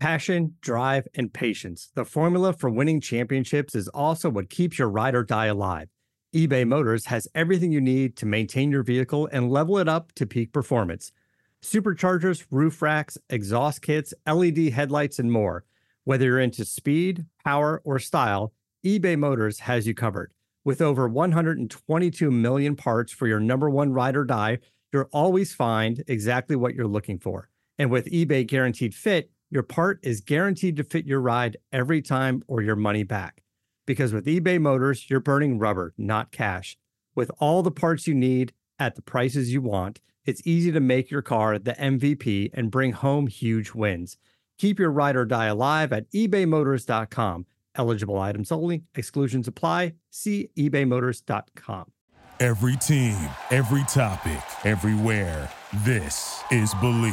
Passion, drive, and patience. The formula for winning championships is also what keeps your ride or die alive. eBay Motors has everything you need to maintain your vehicle and level it up to peak performance. Superchargers, roof racks, exhaust kits, LED headlights, and more. Whether you're into speed, power, or style, eBay Motors has you covered. With over 122 million parts for your number one ride or die, you'll always find exactly what you're looking for. And with eBay Guaranteed Fit, your part is guaranteed to fit your ride every time or your money back. Because with eBay Motors, you're burning rubber, not cash. With all the parts you need at the prices you want, it's easy to make your car the MVP and bring home huge wins. Keep your ride or die alive at ebaymotors.com. Eligible items only. Exclusions apply. See ebaymotors.com. Every team, every topic, everywhere. This is Believe.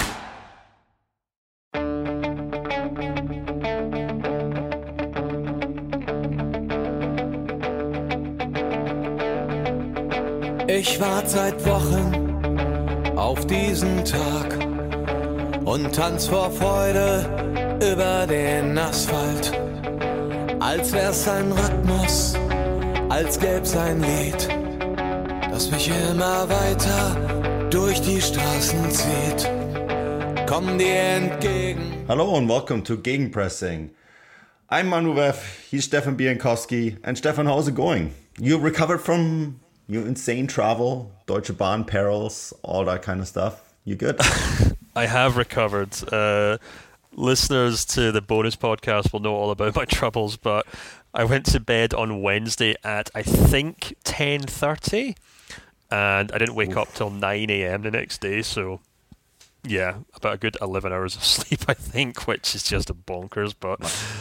Ich warte seit Wochen auf diesen Tag und tanz vor Freude über den Asphalt. Als wär's ein Rhythmus, als gäb's ein Lied, das mich immer weiter durch die Straßen zieht. Komm dir entgegen. Hello and welcome to Gegenpressing. I'm Manu Veff, he's Stefan Bienkowski. And Stefan, how's it going? You recovered from your insane travel, Deutsche Bahn perils, all that kind of stuff? You good? I have recovered. Listeners to the bonus podcast will know all about my troubles, but I went to bed on Wednesday at, I think, 10:30, and I didn't wake up till 9 a.m. the next day, so yeah, about a good 11 hours of sleep, I think, which is just bonkers, but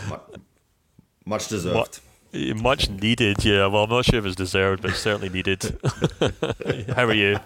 much deserved. Much needed, yeah. Well, I'm not sure if it's deserved, but it's certainly needed. How are you?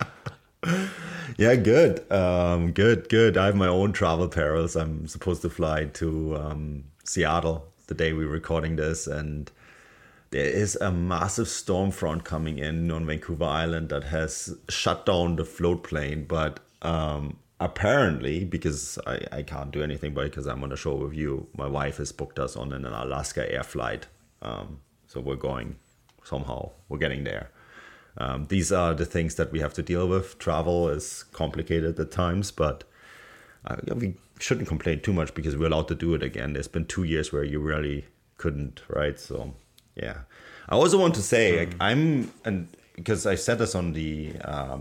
Yeah, good. Good. I have my own travel perils. I'm supposed to fly to Seattle the day we're recording this, and there is a massive storm front coming in on Vancouver Island that has shut down the float plane. But apparently, because I can't do anything about it because I'm on a show with you, my wife has booked us on an Alaska air flight. So we're going somehow. We're getting there. These are the things that we have to deal with. Travel is complicated at times, but we shouldn't complain too much because we're allowed to do it again. There's been 2 years where you really couldn't, right? So, yeah. I also want to say, because I said this on the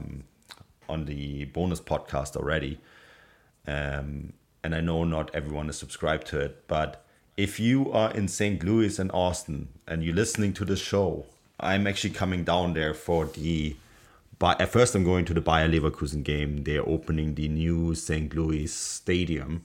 bonus podcast already, and I know not everyone is subscribed to it, but if you are in St. Louis and Austin and you're listening to the show, I'm actually coming down there for at first I'm going to the Bayer Leverkusen game. They're opening the new St. Louis stadium.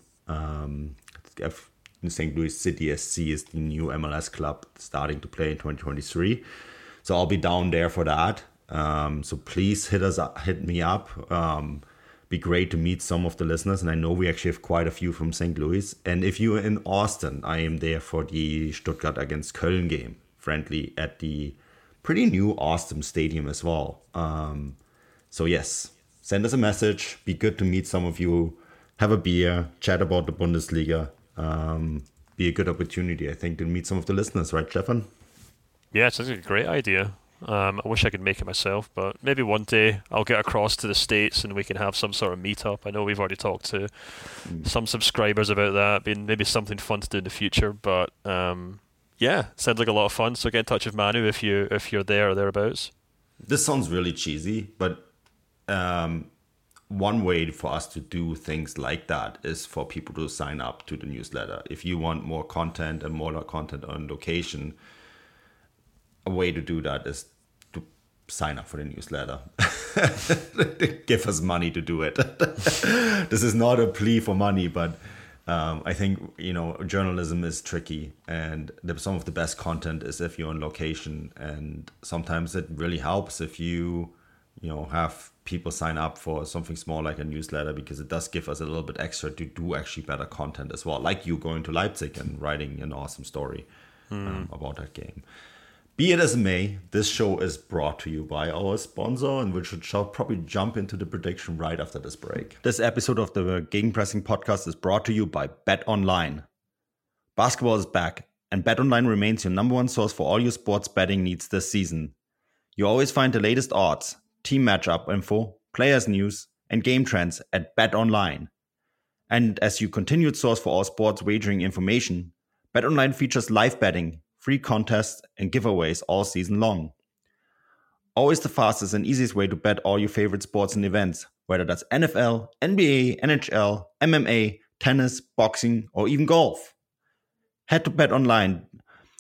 St. Louis City SC is the new MLS club starting to play in 2023. So I'll be down there for that. So please hit me up. Be great to meet some of the listeners. And I know we actually have quite a few from St. Louis. And if you're in Austin, I am there for the Stuttgart against Köln game, friendly at the pretty new awesome stadium as well. So yes, send us a message. Be good to meet some of you. Have a beer. Chat about the Bundesliga. Be a good opportunity, I think, to meet some of the listeners, right, Stefan? Yeah, it sounds like a great idea. I wish I could make it myself, but maybe one day I'll get across to the States and we can have some sort of meetup. I know we've already talked to some subscribers about that, being maybe something fun to do in the future, but yeah, sounds like a lot of fun. So get in touch with Manu if you're there or thereabouts. This sounds really cheesy, but one way for us to do things like that is for people to sign up to the newsletter. If you want more content and more content on location, a way to do that is to sign up for the newsletter. Give us money to do it. This is not a plea for money, but I think, journalism is tricky, and some of the best content is if you're on location, and sometimes it really helps if you have people sign up for something small like a newsletter, because it does give us a little bit extra to do actually better content as well, like you going to Leipzig and writing an awesome story about that game. Be it as it may, this show is brought to you by our sponsor, and we shall probably jump into the prediction right after this break. This episode of the Gegenpressing Podcast is brought to you by BetOnline. Basketball is back, and BetOnline remains your number one source for all your sports betting needs this season. You always find the latest odds, team matchup info, players news, and game trends at BetOnline. And as your continued source for all sports wagering information, BetOnline features live betting, free contests, and giveaways all season long. Always the fastest and easiest way to bet all your favorite sports and events, whether that's NFL, NBA, NHL, MMA, tennis, boxing, or even golf. Head to betonline.ag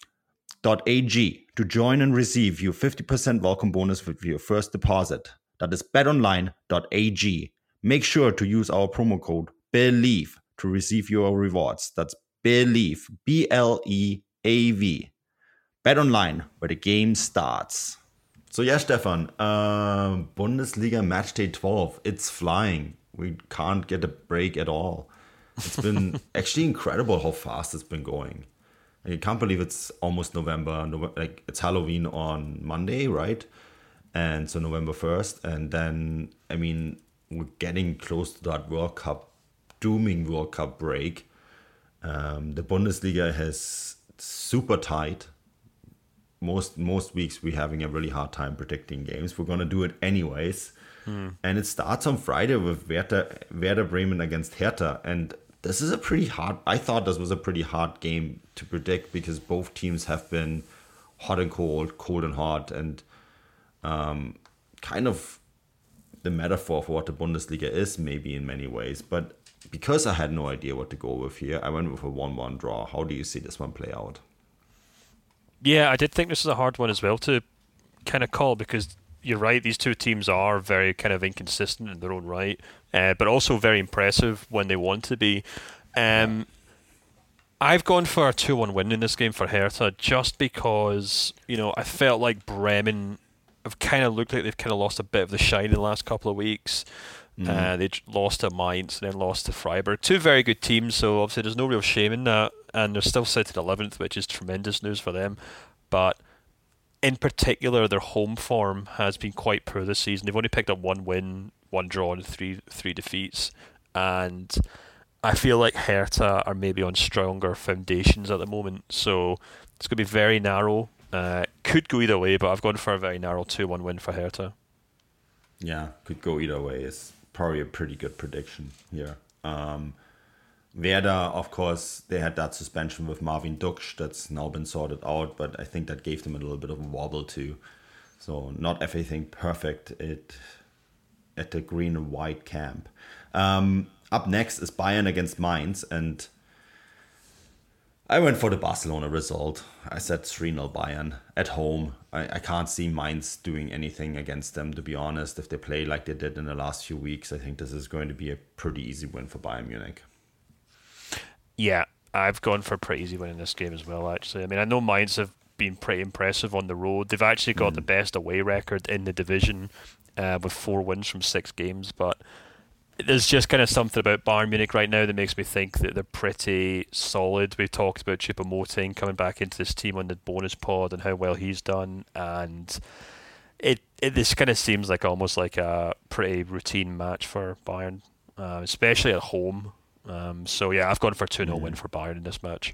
to join and receive your 50% welcome bonus with your first deposit. That is betonline.ag. Make sure to use our promo code BELIEVE to receive your rewards. That's BELIEVE, BLEAV. BetOnline, where the game starts. So yeah, Stefan, Bundesliga match day 12. It's flying. We can't get a break at all. It's been actually incredible how fast it's been going. I can't believe it's almost November. Like, it's Halloween on Monday, right? And so November 1st. And then, I mean, we're getting close to that dooming World Cup break. The Bundesliga has super tight. Most weeks we're having a really hard time predicting games. We're going to do it anyways. And it starts on Friday with Werder Bremen against Hertha. And this is I thought this was a pretty hard game to predict because both teams have been hot and cold and hot. And kind of the metaphor for what the Bundesliga is maybe in many ways. But because I had no idea what to go with here, I went with a 1-1 draw. How do you see this one play out? Yeah, I did think this is a hard one as well to kind of call because you're right, these two teams are very kind of inconsistent in their own right, but also very impressive when they want to be. I've gone for a 2-1 win in this game for Hertha just because, I felt like Bremen have kind of looked like they've kind of lost a bit of the shine in the last couple of weeks. They lost to Mainz and then lost to Freiburg. Two very good teams, so obviously there's no real shame in that. And they're still sitting 11th, which is tremendous news for them. But in particular, their home form has been quite poor this season. They've only picked up 1 win, 1 draw, and three defeats. And I feel like Hertha are maybe on stronger foundations at the moment. So it's going to be very narrow. Could go either way, but I've gone for a very narrow 2-1 win for Hertha. Yeah, could go either way. It's probably a pretty good prediction here. Werder, of course, they had that suspension with Marvin Duksch that's now been sorted out, but I think that gave them a little bit of a wobble too. So not everything perfect at the green and white camp. Up next is Bayern against Mainz, and I went for the Barcelona result. I said 3-0 Bayern at home. I can't see Mainz doing anything against them, to be honest. If they play like they did in the last few weeks, I think this is going to be a pretty easy win for Bayern Munich. Yeah, I've gone for a pretty easy win in this game as well, actually. I mean, I know Mainz have been pretty impressive on the road. They've actually got the best away record in the division with 4 wins from 6 games, but there's just kind of something about Bayern Munich right now that makes me think that they're pretty solid. We talked about Choupo-Moting coming back into this team on the bonus pod and how well he's done, and this kind of seems like almost like a pretty routine match for Bayern, especially at home. So yeah, I've gone for a 2-0 win for Bayern in this match.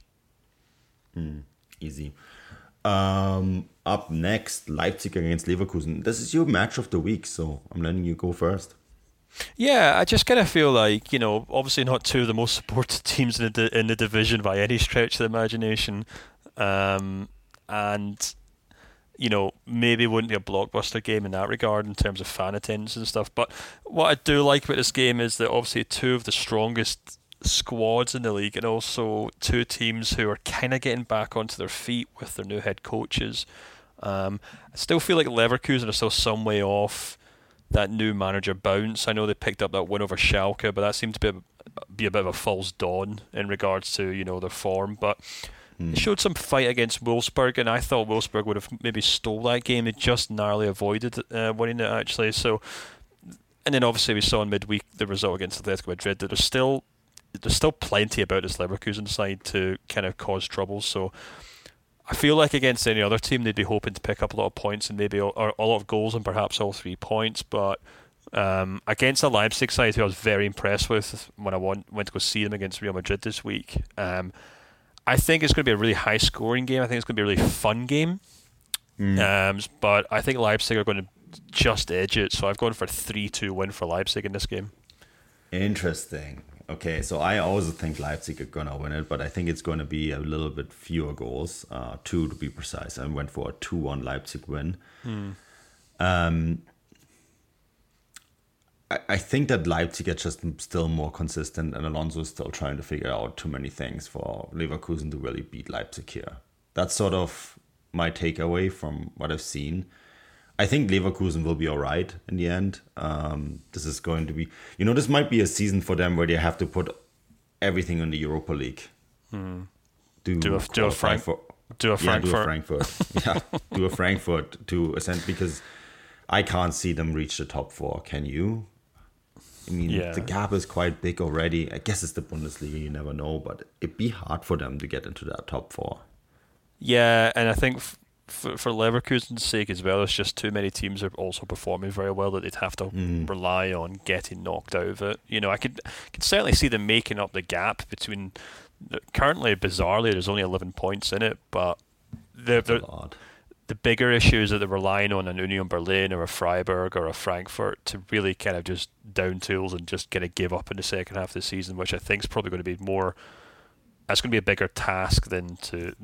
Easy. Up next, Leipzig against Leverkusen. This is your match of the week, so I'm letting you go first. Yeah, I just kind of feel like, obviously not two of the most supported teams in the division by any stretch of the imagination. And, maybe wouldn't be a blockbuster game in that regard in terms of fan attendance and stuff. But what I do like about this game is that obviously two of the strongest squads in the league and also two teams who are kind of getting back onto their feet with their new head coaches. I still feel like Leverkusen are still some way off that new manager bounce. I know they picked up that win over Schalke, but that seemed to be a bit of a false dawn in regards to their form. But they showed some fight against Wolfsburg, and I thought Wolfsburg would have maybe stole that game. They just narrowly avoided winning it, actually. So, and then obviously we saw in midweek the result against Atletico Madrid that there's still plenty about this Leverkusen side to kind of cause trouble. So I feel like against any other team, they'd be hoping to pick up a lot of points and maybe or a lot of goals and perhaps all 3 points. But against the Leipzig side, who I was very impressed with when I went to go see them against Real Madrid this week, I think it's going to be a really high-scoring game. I think it's going to be a really fun game. But I think Leipzig are going to just edge it. So I've gone for a 3-2 win for Leipzig in this game. Interesting. Okay, so I also think Leipzig are going to win it, but I think it's going to be a little bit fewer goals, 2 to be precise. I went for a 2-1 Leipzig win. I think that Leipzig are just still more consistent, and Alonso is still trying to figure out too many things for Leverkusen to really beat Leipzig here. That's sort of my takeaway from what I've seen. I think Leverkusen will be all right in the end. This is going to be, this might be a season for them where they have to put everything in the Europa League. Do a Frankfurt. Yeah, do a Frankfurt. Yeah, do a Frankfurt to ascend, because I can't see them reach the top 4. Can you? I mean, the gap is quite big already. I guess it's the Bundesliga, you never know, but it'd be hard for them to get into that top 4. Yeah, and I think for Leverkusen's sake as well, it's just too many teams are also performing very well that they'd have to rely on getting knocked out of it. I could certainly see them making up the gap between. Currently, bizarrely, there's only 11 points in it, but the bigger issue is that they're relying on an Union Berlin or a Freiburg or a Frankfurt to really kind of just down tools and just kind of give up in the second half of the season, which I think is probably going to be more. That's going to be a bigger task than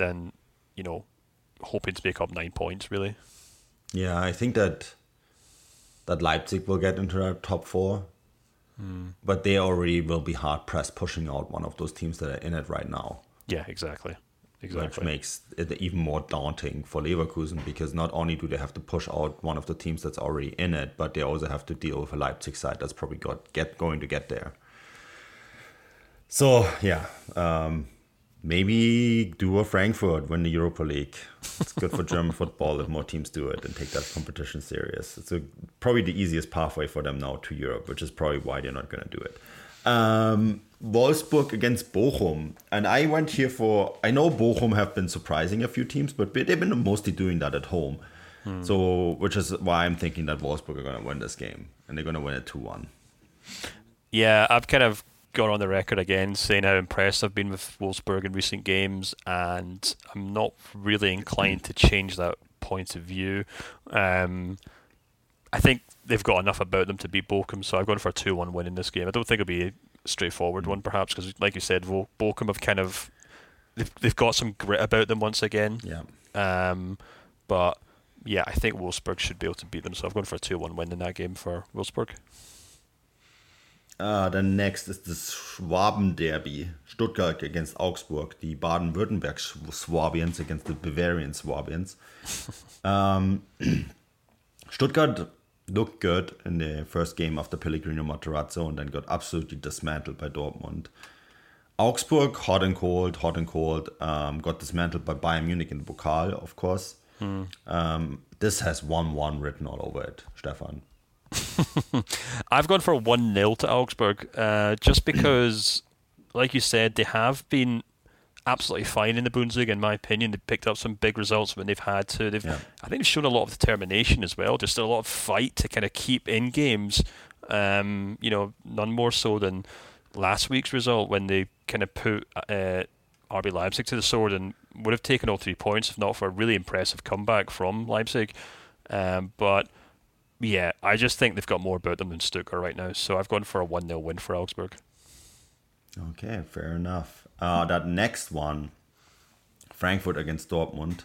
hoping to make up 9 points, really. Yeah, I think that Leipzig will get into that top 4, but they already will be hard pressed pushing out one of those teams that are in it right now. Yeah, exactly. Which makes it even more daunting for Leverkusen, because not only do they have to push out one of the teams that's already in it, but they also have to deal with a Leipzig side that's probably going to get there. So, yeah, maybe do a Frankfurt, win the Europa League. It's good for German football if more teams do it and take that competition serious. It's probably the easiest pathway for them now to Europe, which is probably why they're not going to do it. Wolfsburg against Bochum. And I went here I know Bochum have been surprising a few teams, but they've been mostly doing that at home. So, which is why I'm thinking that Wolfsburg are going to win this game. And they're going to win it 2-1. Yeah, I've kind of gone on the record again saying how impressed I've been with Wolfsburg in recent games, and I'm not really inclined to change that point of view. I think they've got enough about them to beat Bochum, so I've gone for a 2-1 win in this game. I don't think it'll be a straightforward one, perhaps, because, like you said, Bochum have kind of they've got some grit about them once again. Yeah. But yeah, I think Wolfsburg should be able to beat them, so I've gone for a 2-1 win in that game for Wolfsburg. Then next is the Schwaben Derby. Stuttgart against Augsburg. The Baden-Württemberg Swabians against the Bavarian Swabians. Stuttgart looked good in the first game after Pellegrino Matarazzo and then got absolutely dismantled by Dortmund. Augsburg, hot and cold, got dismantled by Bayern Munich in the Pokal, of course. This has 1-1 written all over it, Stefan. I've gone for 1-0 to Augsburg, just because, like you said, they have been absolutely fine in the Bundesliga, in my opinion. They've picked up some big results when they've had to. I think they've shown a lot of determination as well, just a lot of fight to kind of keep in games. None more so than last week's result when they kind of put RB Leipzig to the sword and would have taken all 3 points if not for a really impressive comeback from Leipzig. But yeah, I just think they've got more about them than Stuttgart right now, so I've gone for a 1-0 win for Augsburg. Okay, fair enough. That next one, Frankfurt against Dortmund,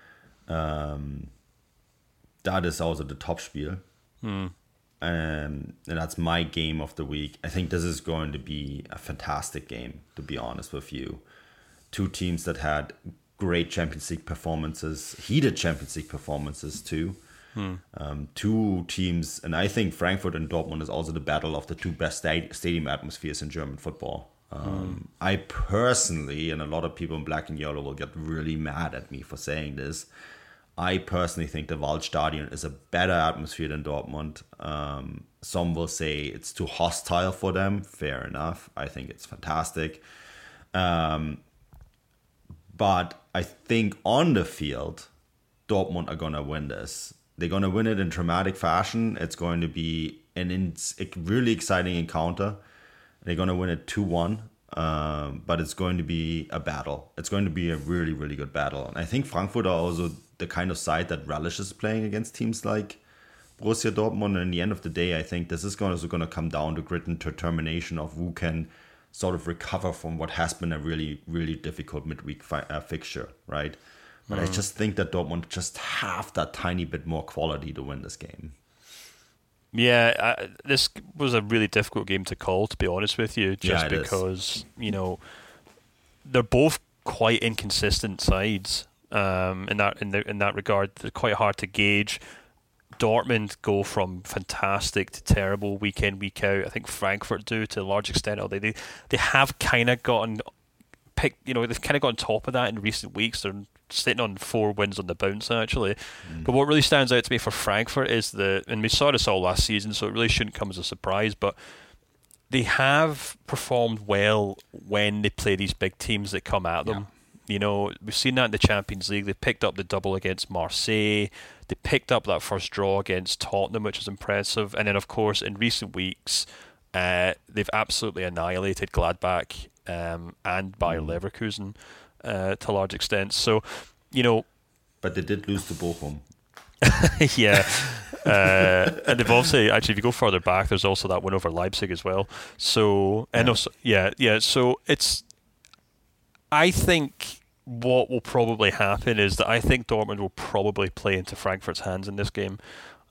that is also the Topspiel. And that's my game of the week. I think this is going to be a fantastic game, to be honest with you. 2 teams that had great Champions League performances, heated Champions League performances too. 2 teams, and I think Frankfurt and Dortmund is also the battle of the 2 best stadium atmospheres in German football. I personally, and a lot of people in black and yellow will get really mad at me for saying this, I personally think the Waldstadion is a better atmosphere than Dortmund. Some will say it's too hostile for them. Fair enough. I think it's fantastic. But I think on the field, Dortmund are going to win this. They're going to win it in dramatic fashion. It's going to be a really exciting encounter. They're going to win it 2-1, but it's going to be a battle. It's going to be a really, really good battle. And I think Frankfurt are also the kind of side that relishes playing against teams like Borussia Dortmund. And in the end of the day, I think this is also going to come down to grit and determination of who can sort of recover from what has been a really, really difficult midweek fixture, right? But I just think that Dortmund just have that tiny bit more quality to win this game. Yeah, this was a really difficult game to call, to be honest with you, just because, they're both quite inconsistent sides in that regard. They're quite hard to gauge. Dortmund go from fantastic to terrible week in, week out. I think Frankfurt do to a large extent. They have kind of gotten picked, they've kind of got on top of that in recent weeks. They're sitting on 4 wins on the bounce, actually. But what really stands out to me for Frankfurt is and we saw this all last season, so it really shouldn't come as a surprise, but they have performed well when they play these big teams that come at them. Yeah. We've seen that in the Champions League. They picked up the double against Marseille. They picked up that first draw against Tottenham, which was impressive. And then, of course, in recent weeks, they've absolutely annihilated Gladbach and Bayer Leverkusen to a large extent. So, But they did lose to Bochum. Yeah. And they've also, actually, if you go further back, there's also that win over Leipzig as well. So, so it's, I think what will probably happen is that I think Dortmund will probably play into Frankfurt's hands in this game.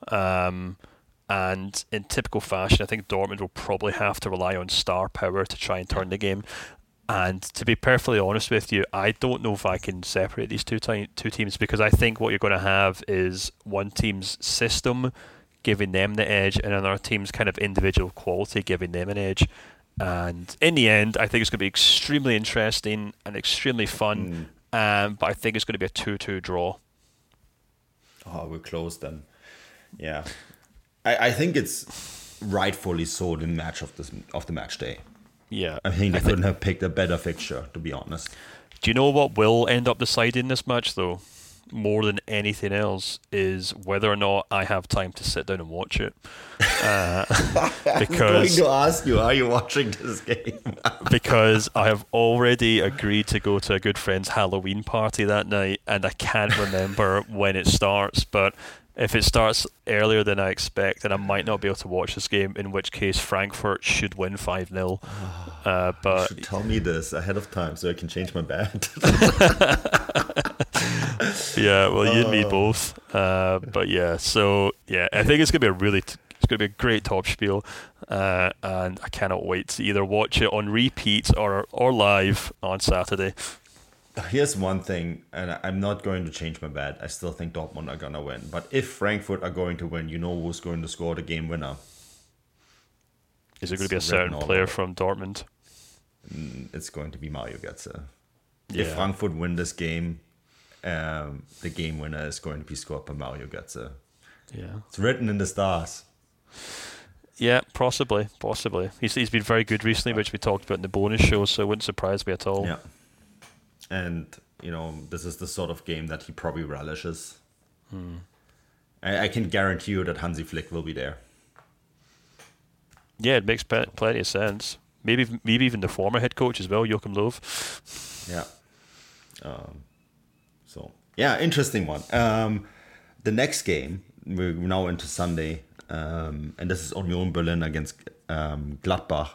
And in typical fashion, I think Dortmund will probably have to rely on star power to try and turn the game. And to be perfectly honest with you, I don't know if I can separate these two teams, because I think what you're going to have is one team's system giving them the edge and another team's kind of individual quality giving them an edge. And in the end, I think it's going to be extremely interesting and extremely fun. But I think it's going to be a 2-2 draw. Oh, we're close then. Yeah. I think it's rightfully so the match of the match day. Yeah. I think they couldn't have picked a better fixture, to be honest. Do you know what will end up deciding this match, though? More than anything else, is whether or not I have time to sit down and watch it. Because I'm going to ask you, are you watching this game? Because I have already agreed to go to a good friend's Halloween party that night, and I can't remember when it starts, but if it starts earlier than I expect, then I might not be able to watch this game, in which case Frankfurt should win 5-0. But you should tell me this ahead of time so I can change my bet. Yeah, well, you and me both. But yeah, so yeah, I think it's going to be it's going to be a great Topspiel, and I cannot wait to either watch it on repeat or live on Saturday. Here's one thing, and I'm not going to change my bet. I still think Dortmund are going to win. But if Frankfurt are going to win, you know who's going to score the game winner? Is it going to be a certain player from Dortmund? It's going to be Mario Götze. Yeah. If Frankfurt win this game, the game winner is going to be scored by Mario Götze. Yeah. It's written in the stars. Yeah, possibly. He's been very good recently, which we talked about in the bonus show, so it wouldn't surprise me at all. Yeah. And, this is the sort of game that he probably relishes. I can guarantee you that Hansi Flick will be there. Yeah, it makes plenty of sense. Maybe even the former head coach as well, Joachim Löw. Yeah. Interesting one. The next game, we're now into Sunday, and this is Union Berlin against Gladbach.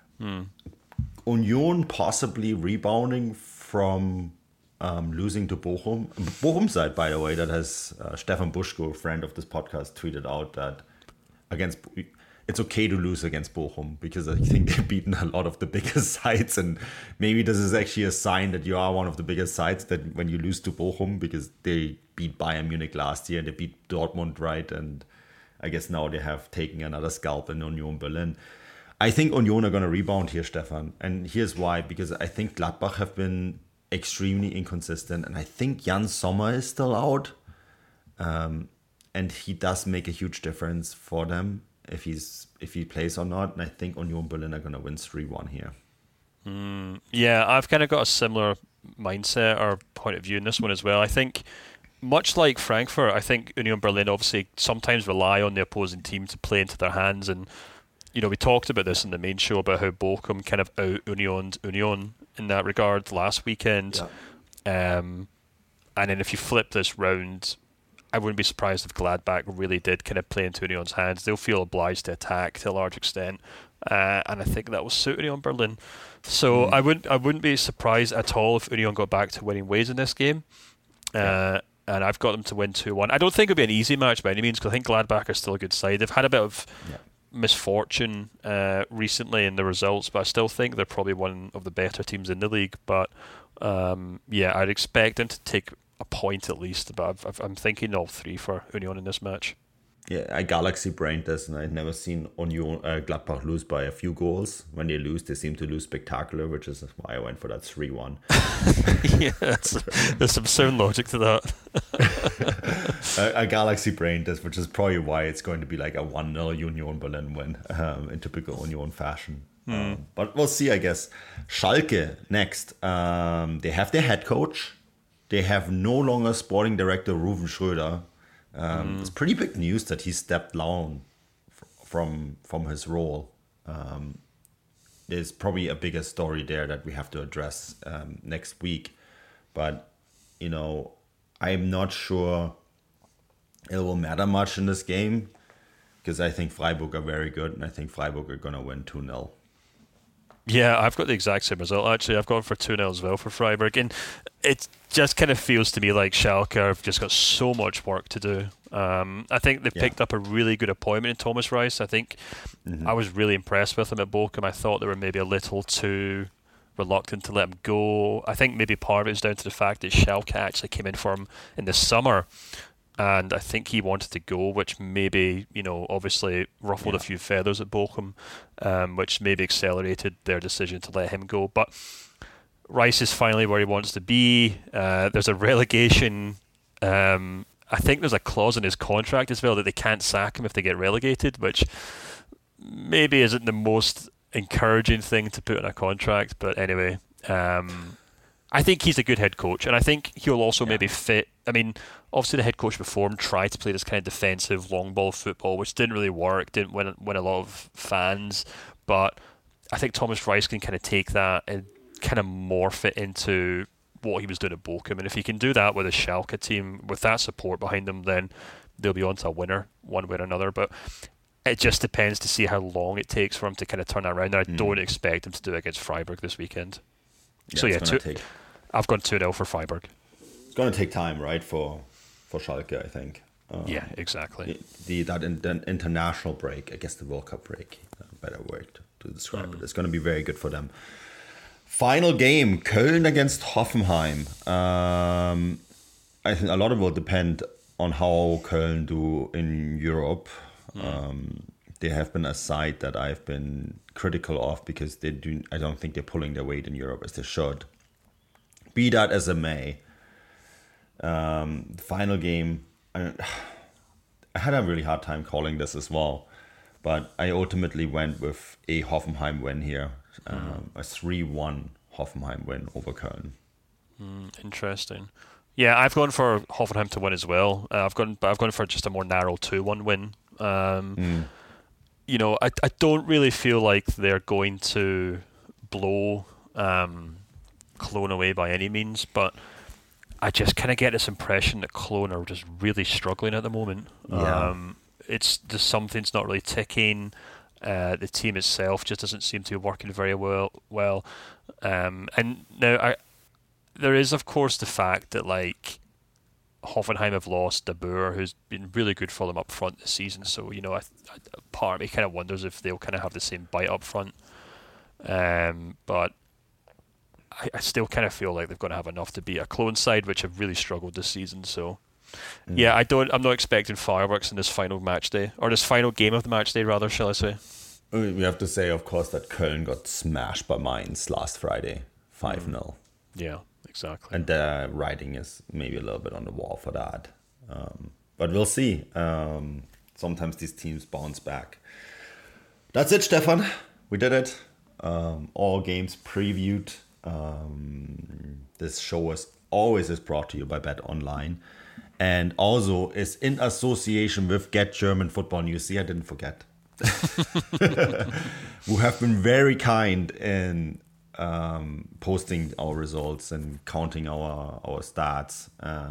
Union possibly rebounding from losing to Bochum. Bochum side, by the way, that has Stefan Buschko, friend of this podcast, tweeted out that it's okay to lose against Bochum, because I think they've beaten a lot of the biggest sides, and maybe this is actually a sign that you are one of the biggest sides, that when you lose to Bochum, because they beat Bayern Munich last year and they beat Dortmund, right? And I guess now they have taken another scalp in Union Berlin. I think Union are going to rebound here, Stefan. And here's why. Because I think Gladbach have been extremely inconsistent. And I think Jan Sommer is still out. And he does make a huge difference for them if he plays or not. And I think Union Berlin are going to win 3-1 here. Yeah, I've kind of got a similar mindset or point of view in this one as well. I think, much like Frankfurt, I think Union Berlin obviously sometimes rely on the opposing team to play into their hands. And, you know, we talked about this in the main show about how Bochum kind of out-Unioned Union in that regard last weekend. Yeah. And then if you flip this round, I wouldn't be surprised if Gladbach really did kind of play into Union's hands. They'll feel obliged to attack to a large extent. And I think that will suit Union Berlin. So I wouldn't be surprised at all if Union got back to winning ways in this game. And I've got them to win 2-1. I don't think it'll be an easy match by any means, because I think Gladbach are still a good side. They've had a bit of misfortune recently in the results, but I still think they're probably one of the better teams in the league. But I'd expect them to take a point at least, but I'm thinking all 3 for Union in this match. Yeah, I galaxy brained this, and I've never seen Union Gladbach lose by a few goals. When they lose, they seem to lose spectacular, which is why I went for that 3-1. Yeah, there's some sound logic to that. I galaxy brained this, which is probably why it's going to be like a 1-0 Union Berlin win in typical Union fashion. But we'll see, I guess. Schalke next. They have their head coach. They have no longer sporting director Ruven Schröder. It's pretty big news that he stepped down from his role. There's probably a bigger story there that we have to address next week. But, you know, I'm not sure it will matter much in this game, because I think Freiburg are very good, and I think Freiburg are going to win 2-0. Yeah, I've got the exact same result, actually. I've gone for 2-0 as well for Freiburg. And it just kind of feels to me like Schalke have just got so much work to do. I think they've picked up a really good appointment in Thomas Reis. I think I was really impressed with him at Bochum. I thought they were maybe a little too reluctant to let him go. I think maybe part of it is down to the fact that Schalke actually came in for him in the summer. And I think he wanted to go, which maybe, you know, obviously ruffled a few feathers at Bochum, which maybe accelerated their decision to let him go. But Rice is finally where he wants to be. There's a relegation. I think there's a clause in his contract as well that they can't sack him if they get relegated, which maybe isn't the most encouraging thing to put in a contract. But anyway, I think he's a good head coach, and I think he'll also maybe fit. I mean, obviously the head coach before him tried to play this kind of defensive long ball football, which didn't really work, didn't win a lot of fans. But I think Thomas Reis can kind of take that and kind of morph it into what he was doing at Bochum. And if he can do that with a Schalke team, with that support behind them, then they'll be on to a winner one way or another. But it just depends to see how long it takes for him to kind of turn that around. And I don't expect him to do it against Freiburg this weekend. Yeah, I've gone 2-0 for Freiburg. It's going to take time, right, for Schalke, I think. Yeah, exactly. That international break, I guess the World Cup break, better word to describe it. It's going to be very good for them. Final game, Köln against Hoffenheim. I think a lot of it will depend on how Köln do in Europe. They have been a side that I've been critical of because I don't think they're pulling their weight in Europe as they should. Be that as it may, final game, I had a really hard time calling this as well, but I ultimately went with a Hoffenheim win here, a 3-1 Hoffenheim win over Köln. Interesting. Yeah, I've gone for Hoffenheim to win as well. I've gone for just a more narrow 2-1 win. You know, I don't really feel like they're going to blow Cologne away by any means, but I just kind of get this impression that Cologne are just really struggling at the moment. It's just something's not really ticking. The team itself just doesn't seem to be working very well. And now there is, of course, the fact that like Hoffenheim have lost De Boer, who's been really good for them up front this season. So, you know, part of me kind of wonders if they'll kind of have the same bite up front. But I still kind of feel like they've got to have enough to beat a Cologne side, which have really struggled this season. So, yeah, I'm not expecting fireworks in this final match day, or this final game of the match day, rather, shall I say. We have to say, of course, that Köln got smashed by Mainz last Friday, 5-0. Yeah, exactly. And the writing is maybe a little bit on the wall for that. But we'll see. Sometimes these teams bounce back. That's it, Stefan. We did it. All games previewed. This show is always brought to you by Bet Online, and also is in association with Get German Football News. See, I didn't forget. Who have been very kind in posting our results and counting our stats.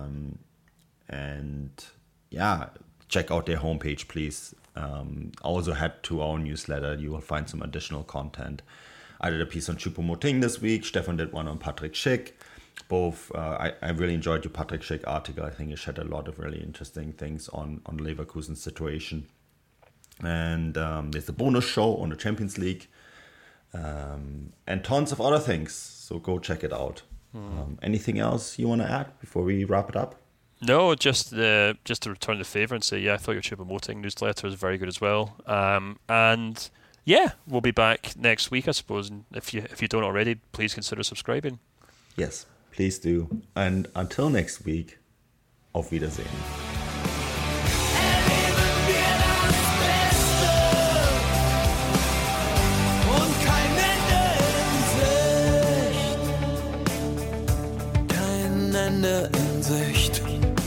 And yeah, check out their homepage, please. Also head to our newsletter. You will find some additional content. I did a piece on Choupo-Moting this week. Stefan did one on Patrick Schick. Both, I really enjoyed your Patrick Schick article. I think it shed a lot of really interesting things on Leverkusen's situation. And there's a bonus show on the Champions League. And tons of other things. So go check it out. Anything else you want to add before we wrap it up? No, just to return the favour and say, I thought your Choupo-Moting newsletter was very good as well. And yeah, we'll be back next week, I suppose. And if you don't already, please consider subscribing. Yes, please do. And until next week, auf Wiedersehen. Ende in Sicht.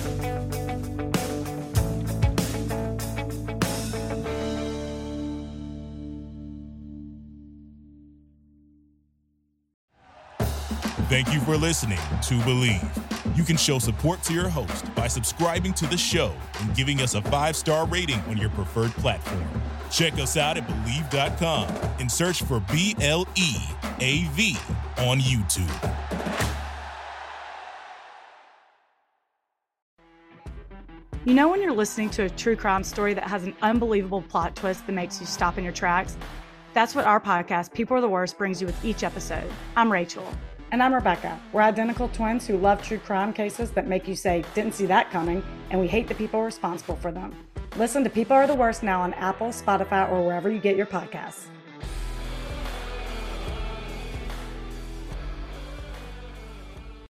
Thank you for listening to Believe. You can show support to your host by subscribing to the show and giving us a 5-star rating on your preferred platform. Check us out at Believe.com and search for BLEAV on YouTube. You know when you're listening to a true crime story that has an unbelievable plot twist that makes you stop in your tracks? That's what our podcast, People Are the Worst, brings you with each episode. I'm Rachel. And I'm Rebecca. We're identical twins who love true crime cases that make you say, didn't see that coming, and we hate the people responsible for them. Listen to People Are the Worst now on Apple, Spotify, or wherever you get your podcasts.